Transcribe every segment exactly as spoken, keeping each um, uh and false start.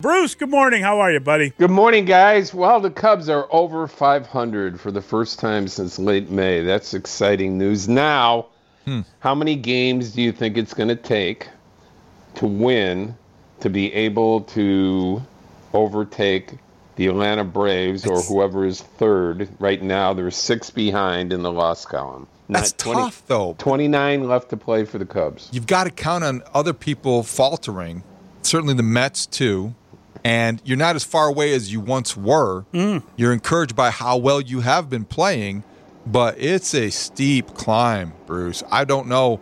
Bruce, good morning. How are you, buddy? Good morning, guys. Well, the Cubs are over five hundred for the first time since late May. That's exciting news. Now, hmm. how many games do you think it's going to take to win to be able to overtake the Atlanta Braves it's, or whoever is third? Right now, they're six behind in the loss column. That's twenty, tough, though. twenty-nine left to play for the Cubs. You've got to count on other people faltering, certainly the Mets, too. And you're not as far away as you once were. Mm. You're encouraged by how well you have been playing, but it's a steep climb, Bruce. I don't know.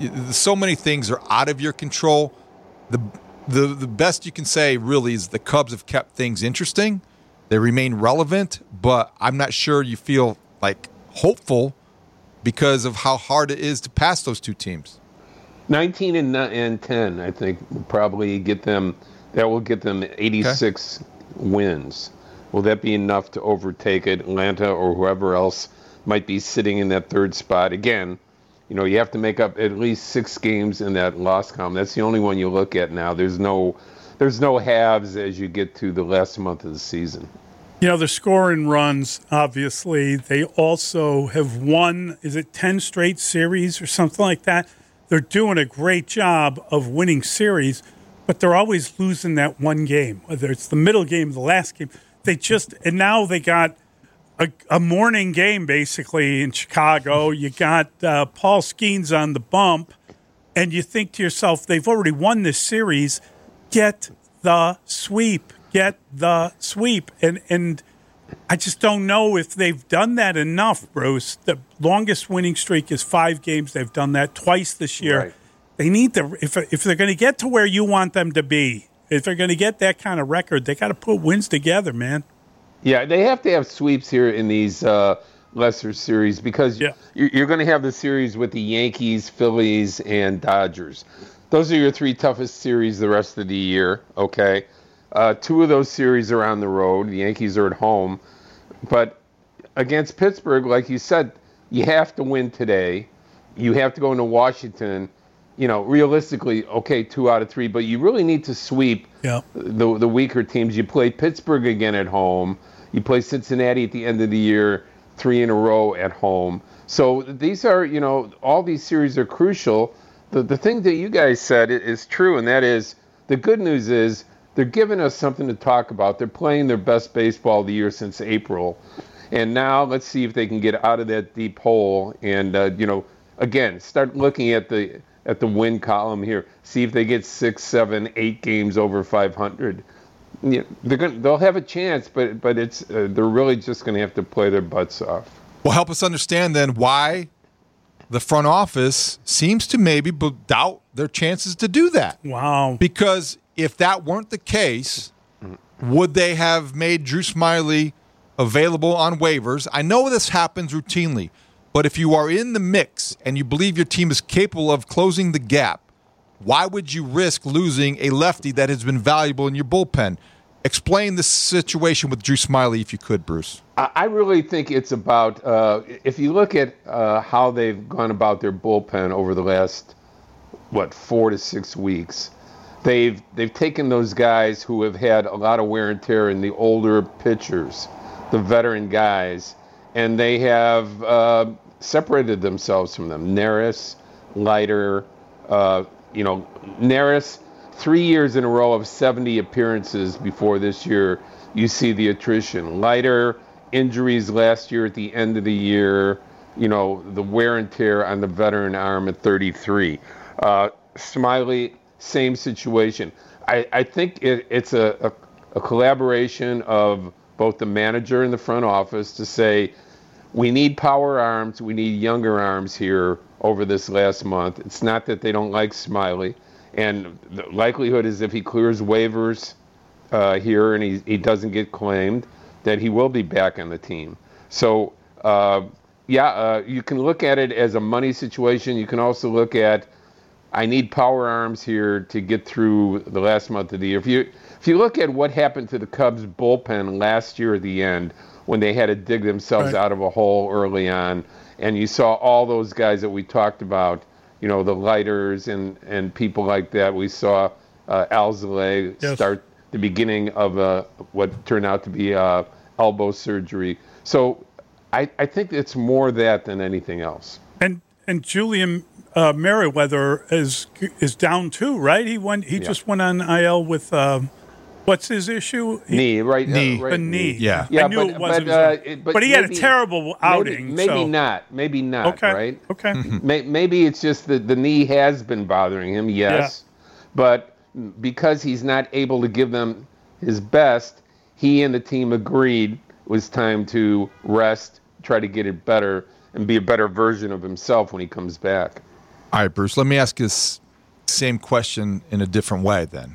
So many things are out of your control. The, the, the best you can say, really, is the Cubs have kept things interesting. They remain relevant, but I'm not sure you feel like hopeful because of how hard it is to pass those two teams. nineteen and ten, I think, will probably get them. That will get them eighty-six okay. wins. Will that be enough to overtake Atlanta or whoever else might be sitting in that third spot? Again, you know, you have to make up at least six games in that loss column. That's the only one you look at now. There's no, there's no halves as you get to the last month of the season. You know, they're scoring runs, obviously. They also have won, is it ten straight series or something like that? They're doing a great job of winning series, but they're always losing that one game, whether it's the middle game, the last game. They just, and now they got a, a morning game, basically, in Chicago. You got uh, Paul Skeens on the bump, and you think to yourself, they've already won this series. Get the sweep. Get the sweep. And, and I just don't know if they've done that enough, Bruce. The longest winning streak is five games. They've done that twice this year. Right. They need to, if if they're going to get to where you want them to be, if they're going to get that kind of record, they got to put wins together, man. Yeah, they have to have sweeps here in these uh, lesser series because yeah. you're, you're going to have the series with the Yankees, Phillies, and Dodgers. Those are your three toughest series the rest of the year, okay? Uh, two of those series are on the road. The Yankees are at home. But against Pittsburgh, like you said, you have to win today. You have to go into Washington. You know, realistically, okay, two out of three, but you really need to sweep yeah. the the weaker teams. You play Pittsburgh again at home. You play Cincinnati at the end of the year, three in a row at home. So these are, you know, all these series are crucial. The the thing that you guys said is true, and that is the good news is they're giving us something to talk about. They're playing their best baseball of the year since April. And now let's see if they can get out of that deep hole and, uh, you know, again, start looking at the at the win column here. See if they get six, seven, eight games over five hundred. You know, they're going they'll have a chance, but but it's uh, they're really just going to have to play their butts off. Well, help us understand then why the front office seems to maybe doubt their chances to do that. Wow. Because if that weren't the case, would they have made Drew Smyly available on waivers? I know this happens routinely. But if you are in the mix and you believe your team is capable of closing the gap, why would you risk losing a lefty that has been valuable in your bullpen? Explain the situation with Drew Smyly, if you could, Bruce. I really think it's about, uh, if you look at uh, how they've gone about their bullpen over the last, what, four to six weeks, they've they've taken those guys who have had a lot of wear and tear in the older pitchers, the veteran guys, and they have uh, separated themselves from them. Neris, Leiter, uh, you know, Neris, three years in a row of seventy appearances before this year, you see the attrition. Leiter, injuries last year at the end of the year, you know, the wear and tear on the veteran arm at thirty-three. Uh, Smyly, same situation. I, I think it, it's a, a, a collaboration of both the manager and the front office to say, we need power arms, we need younger arms here over this last month. It's not that they don't like Smyly. And the likelihood is if he clears waivers uh, here and he, he doesn't get claimed, that he will be back on the team. So, uh, yeah, uh, you can look at it as a money situation. You can also look at, I need power arms here to get through the last month of the year. If you if you look at what happened to the Cubs bullpen last year at the end, when they had to dig themselves right. out of a hole early on, and you saw all those guys that we talked about, you know, the Leiters and, and people like that. We saw uh, Alzolay yes. start the beginning of uh, what turned out to be uh, elbow surgery. So I, I think it's more that than anything else. And and Julian uh, Merriweather is is down too, right? He went. He yeah. just went on I L with. Uh, What's his issue? He, knee, right? Knee. Uh, right a knee. Yeah. I knew but, it wasn't. But, uh, it, but, but he maybe, had a terrible outing. Maybe, maybe so. not. Maybe not, okay. right? Okay. Maybe it's just that the knee has been bothering him, yes. Yeah. But because he's not able to give them his best, he and the team agreed it was time to rest, try to get it better, and be a better version of himself when he comes back. All right, Bruce, let me ask you this same question in a different way then.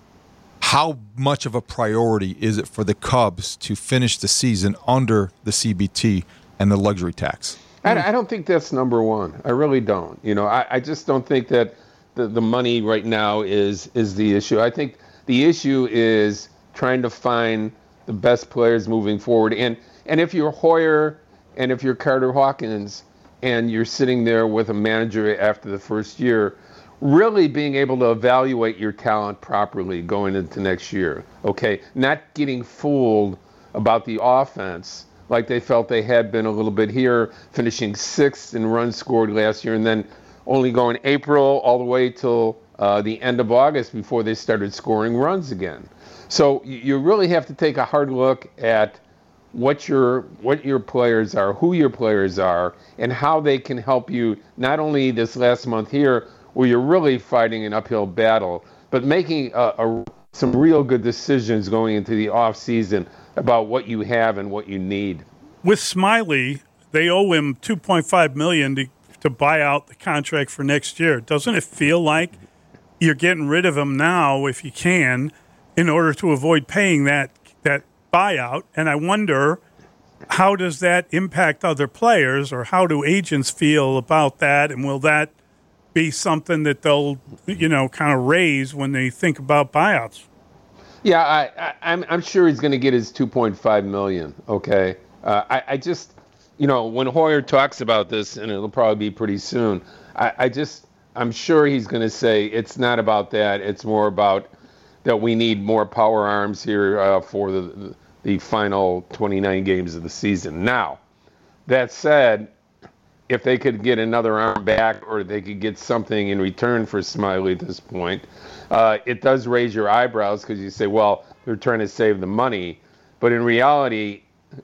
How much of a priority is it for the Cubs to finish the season under the C B T and the luxury tax? I, I don't think that's number one. I really don't. You know, I, I just don't think that the, the money right now is is the issue. I think the issue is trying to find the best players moving forward. And and if you're Hoyer and if you're Carter Hawkins and you're sitting there with a manager after the first year, really being able to evaluate your talent properly going into next year, okay? Not getting fooled about the offense like they felt they had been a little bit here, finishing sixth in runs scored last year, and then only going April all the way till uh, the end of August before they started scoring runs again. So you really have to take a hard look at what your what your players are, who your players are, and how they can help you not only this last month here, where you're really fighting an uphill battle, but making a, a, some real good decisions going into the off season about what you have and what you need. With Smiley, they owe him two point five million dollars to, to buy out the contract for next year. Doesn't it feel like you're getting rid of him now, if you can, in order to avoid paying that that buyout? And I wonder, how does that impact other players, or how do agents feel about that, and will that be something that they'll, you know, kind of raise when they think about buyouts? Yeah, I, I, I'm I'm sure he's going to get his two point five million dollars. Okay, uh, I, I just, you know, when Hoyer talks about this, and it'll probably be pretty soon, I, I just I'm sure he's going to say it's not about that. It's more about that we need more power arms here uh, for the the final twenty-nine games of the season. Now, that said, if they could get another arm back, or they could get something in return for Smiley at this point, uh, it does raise your eyebrows, because you say, well, they're trying to save the money. But in reality,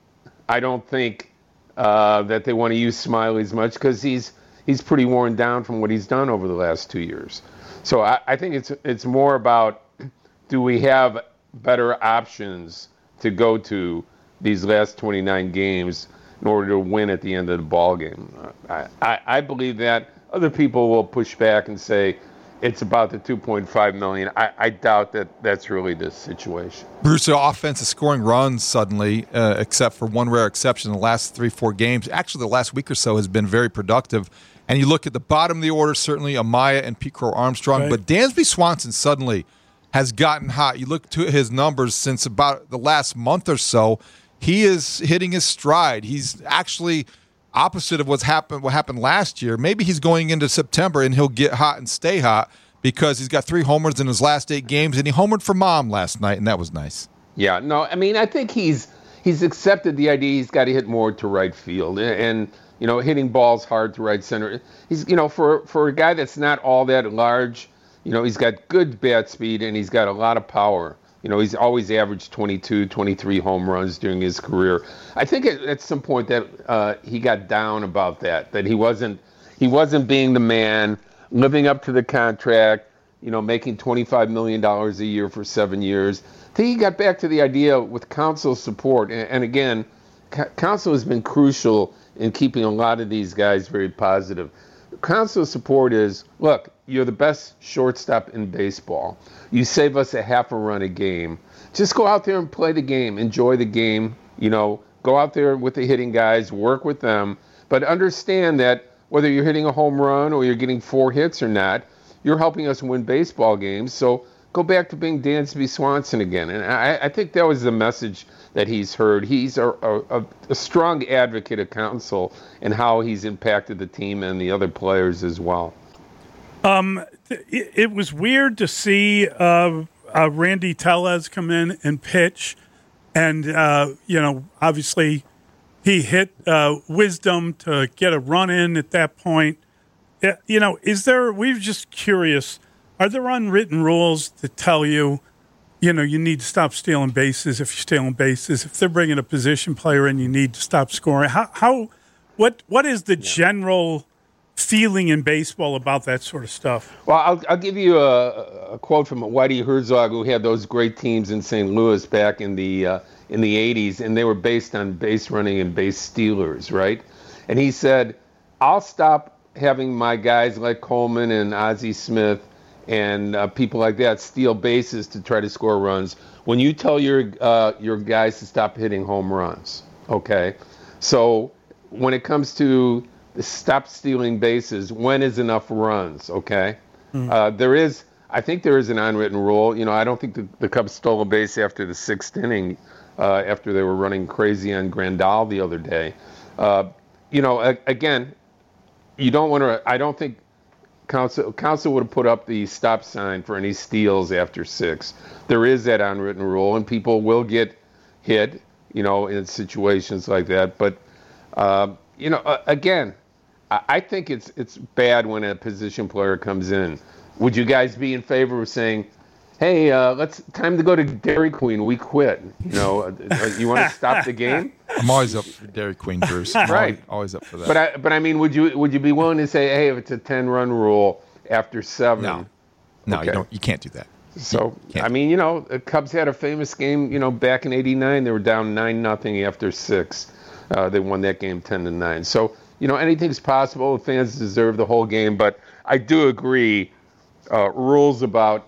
I don't think uh, that they want to use Smiley as much, because he's he's pretty worn down from what he's done over the last two years. So I, I think it's it's more about, do we have better options to go to these last twenty-nine games in order to win at the end of the ball game? I, I, I believe that. Other people will push back and say it's about the two point five million dollars. I, I doubt that that's really the situation. Bruce, the offense is scoring runs suddenly, uh, except for one rare exception in the last three, four games. Actually, the last week or so has been very productive. And you look at the bottom of the order, certainly Amaya and Pete Crow Armstrong, right. But Dansby Swanson suddenly has gotten hot. You look to his numbers since about the last month or so, he is hitting his stride. He's actually opposite of what's happened what happened last year. Maybe he's going into September and he'll get hot and stay hot, because he's got three homers in his last eight games, and he homered for Mom last night, and that was nice. Yeah, no, I mean, I think he's he's accepted the idea he's got to hit more to right field, and you know, hitting balls hard to right center. He's, you know, for for a guy that's not all that large, you know, he's got good bat speed and he's got a lot of power. You know, he's always averaged twenty-two, twenty-three home runs during his career. I think at, at some point that uh, he got down about that, that he wasn't he wasn't being the man, living up to the contract, you know, making twenty-five million dollars a year for seven years. I think he got back to the idea with Counsell's support. And, and again, Counsell has been crucial in keeping a lot of these guys very positive. Counsell's support is, look, you're the best shortstop in baseball. You save us a half a run a game. Just go out there and play the game. Enjoy the game. You know, go out there with the hitting guys, work with them. But understand that whether you're hitting a home run or you're getting four hits or not, you're helping us win baseball games. So go back to being Dansby Swanson again. And I, I think that was the message that he's heard. He's a, a, a strong advocate of Counsell and how he's impacted the team and the other players as well. Um, it, it was weird to see uh, uh, Randy Tellez come in and pitch, and uh, you know, obviously, he hit uh, Wisdom to get a run in at that point. Yeah, you know, is there? We're just curious. Are there unwritten rules that tell you, you know, you need to stop stealing bases if you're stealing bases? If they're bringing a position player in, you need to stop scoring. How? how what? What is the yeah. general feeling in baseball about that sort of stuff? Well, I'll, I'll give you a, a quote from Whitey Herzog, who had those great teams in Saint Louis back in the uh, in the eighties, and they were based on base running and base stealers, right? And he said, "I'll stop having my guys like Coleman and Ozzie Smith and uh, people like that steal bases to try to score runs when you tell your uh, your guys to stop hitting home runs." Okay, so when it comes to the stop stealing bases, when is enough runs? Okay, mm-hmm. uh, there is. I think there is an unwritten rule. You know, I don't think the, the Cubs stole a base after the sixth inning, uh, after they were running crazy on Grandal the other day. Uh, you know, a, again. You don't want to. I don't think council council would have put up the stop sign for any steals after six. There is that unwritten rule, and people will get hit, you know, in situations like that. But uh, you know, uh, again, I, I think it's it's bad when a position player comes in. Would you guys be in favor of saying, "Hey, uh, let's time to go to Dairy Queen. We quit." You know, uh, you want to stop the game? I'm always up for Dairy Queen, Bruce. I'm right, always, always up for that. But I, but I mean, would you would you be willing to say, hey, if it's a ten-run rule after seven? No, no, okay. you don't. You can't do that. So I mean, you know, the Cubs had a famous game. You know, back in eighty-nine, they were down nine nothing after six. Uh, they won that game ten to nine. So you know, anything's possible. The fans deserve the whole game. But I do agree. Uh, rules about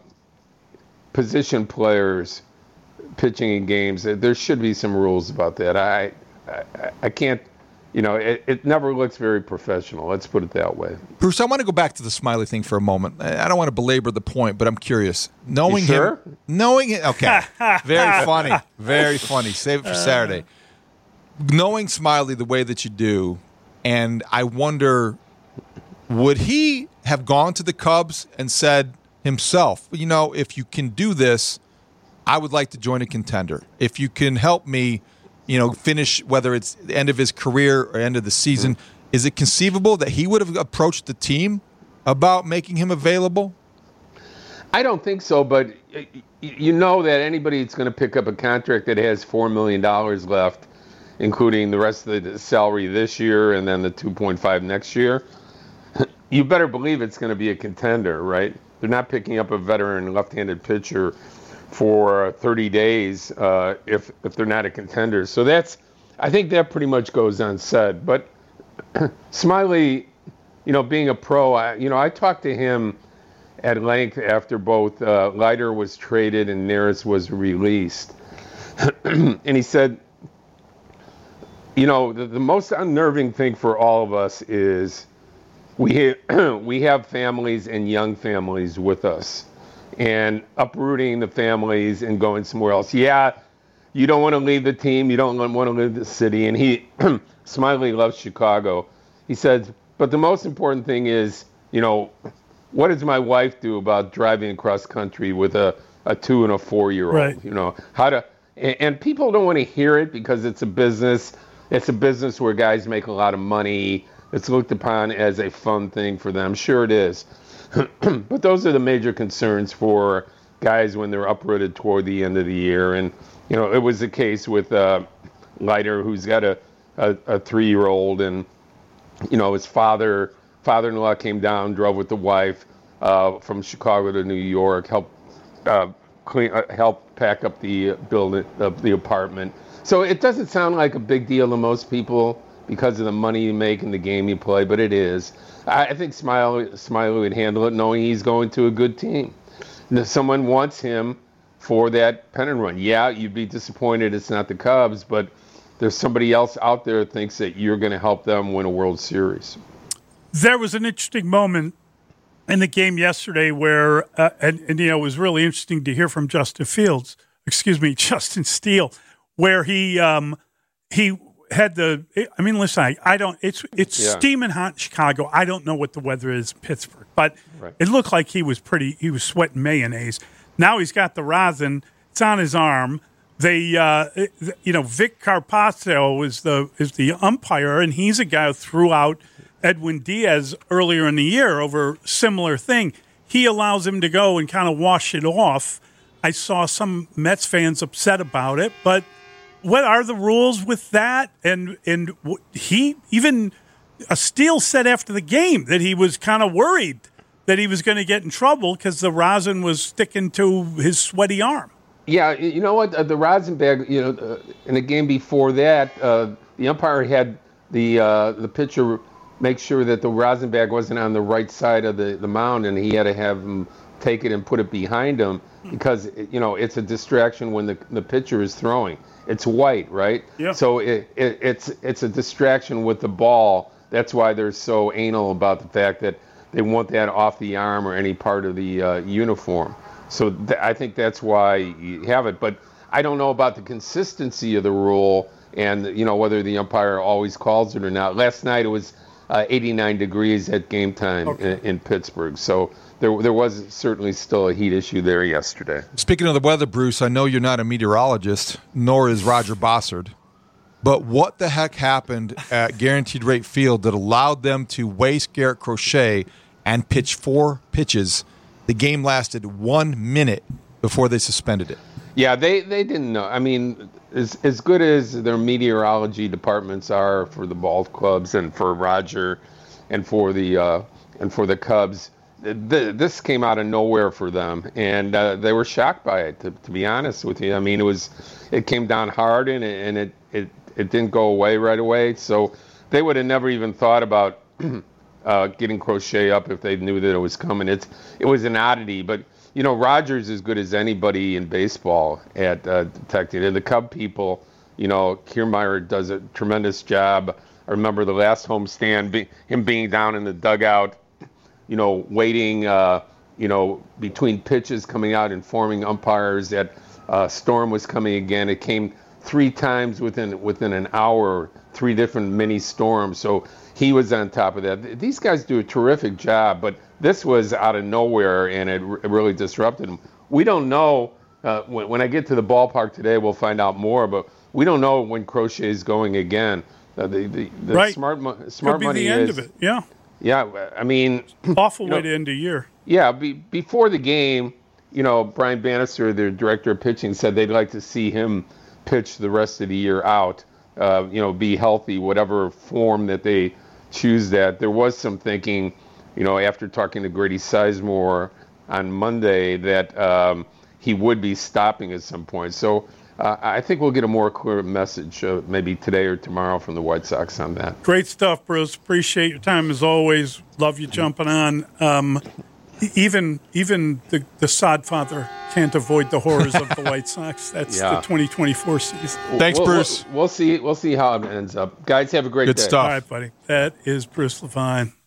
position players pitching in games, there should be some rules about that. I I, I can't, you know, it, it never looks very professional. Let's put it that way. Bruce, I want to go back to the Smiley thing for a moment. I don't want to belabor the point, but I'm curious. Knowing you sure? him, knowing it, okay, very funny, very funny. Save it for Saturday. Knowing Smiley the way that you do, and I wonder, would he have gone to the Cubs and said himself, you know, if you can do this, I would like to join a contender. If you can help me, you know, finish, whether it's the end of his career or end of the season, mm-hmm. is it conceivable that he would have approached the team about making him available? I don't think so, but you know that anybody that's going to pick up a contract that has four million dollars left, including the rest of the salary this year and then the two point five next year, you better believe it's going to be a contender, right? They're not picking up a veteran left-handed pitcher for thirty days uh, if if they're not a contender. So that's, I think that pretty much goes unsaid. But Smiley, you know, being a pro, I, you know, I talked to him at length after both uh, Leiter was traded and Neris was released. And he said, you know, the, the most unnerving thing for all of us is we ha- we have families and young families with us. And uprooting the families and going somewhere else. Yeah, you don't want to leave the team. You don't want to leave the city. And he, Smiley loves Chicago. He says, but the most important thing is, you know, what does my wife do about driving across country with a, a two and a four-year-old? Right. You know, how to, and, and people don't want to hear it because it's a business. It's a business where guys make a lot of money. It's looked upon as a fun thing for them. Sure it is. But those are the major concerns for guys when they're uprooted toward the end of the year. And, you know, it was the case with uh, Leiter, who's got a, a, a three-year-old. And, you know, his father, father-in-law came down, drove with the wife uh, from Chicago to New York, helped uh, clean, uh, help pack up the building, uh, the apartment. So it doesn't sound like a big deal to most people because of the money you make and the game you play, but it is. I think Smiley, Smiley would handle it knowing he's going to a good team. If someone wants him for that pennant run. Yeah, you'd be disappointed it's not the Cubs, but there's somebody else out there that thinks that you're going to help them win a World Series. There was an interesting moment in the game yesterday where, uh, and, and you know, it was really interesting to hear from Justin Fields, excuse me, Justin Steele, where he um, he had the, I mean, listen, I, I don't, it's it's yeah. steaming hot in Chicago. I don't know what the weather is in Pittsburgh, but right. It looked like he was pretty, he was sweating mayonnaise. Now he's got the rosin. It's on his arm. They, uh, you know, Vic Carpaccio is the is the umpire, and he's a guy who threw out Edwin Diaz earlier in the year over similar thing. He allows him to go and kind of wash it off. I saw some Mets fans upset about it, but what are the rules with that? And and he even uh, Steele said after the game that he was kind of worried that he was going to get in trouble because the rosin was sticking to his sweaty arm. Yeah, you know what? Uh, the rosin bag, you know, uh, in the game before that, uh, the umpire had the uh, the pitcher make sure that the rosin bag wasn't on the right side of the, the mound, and he had to have him take it and put it behind him because, you know, it's a distraction when the the pitcher is throwing. It's white, right? Yeah. So it, it, it's it's a distraction with the ball. That's why they're so anal about the fact that they want that off the arm or any part of the uh, uniform. So th- I think that's why you have it. But I don't know about the consistency of the rule and, you know, whether the umpire always calls it or not. Last night it was uh, eighty-nine degrees at game time okay. in, in Pittsburgh. So there there was certainly still a heat issue there yesterday. Speaking of the weather, Bruce, I know you're not a meteorologist, nor is Roger Bossard. But what the heck happened at Guaranteed Rate Field that allowed them to waste Garrett Crochet and pitch four pitches? The game lasted one minute before they suspended it. Yeah, they, they didn't know. I mean, as as good as their meteorology departments are for the ball clubs and for Roger and for the uh, and for the Cubs, th- this came out of nowhere for them, and uh, they were shocked by it. To, to be honest with you, I mean, it was it came down hard and it, and it, it it didn't go away right away. So they would have never even thought about. Uh, getting Crochet up if they knew that it was coming. It's it was an oddity, but you know Rogers is as good as anybody in baseball at uh, detecting. And the Cub people, you know, Kiermaier does a tremendous job. I remember the last homestand, be, him being down in the dugout, you know, waiting, uh, you know, between pitches, coming out, informing umpires that uh, storm was coming again. It came three times within within an hour, three different mini storms. So. He was on top of that. These guys do a terrific job, but this was out of nowhere, and it, r- it really disrupted them. We don't know. Uh, when, when I get to the ballpark today, we'll find out more, but we don't know when Crochet is going again. Uh, the the, the right. smart, mo- smart Could be money the end is, of it. Yeah. Yeah, I mean. Awful way know, to end a year. Yeah, be, before the game, you know, Brian Bannister, the director of pitching, said they'd like to see him pitch the rest of the year out, uh, you know, be healthy, whatever form that they choose that. There was some thinking, you know, after talking to Grady Sizemore on Monday that um, he would be stopping at some point. So uh, I think we'll get a more clear message uh, maybe today or tomorrow from the White Sox on that. Great stuff, Bruce. Appreciate your time as always. Love you jumping on. Um, even even the, the sod father can't avoid the horrors of the White Sox. That's yeah. the twenty twenty-four season. Thanks, we'll, Bruce. We'll, we'll see. We'll see how it ends up. Guys, have a great Good day. stuff. All right, buddy. That is Bruce Levine.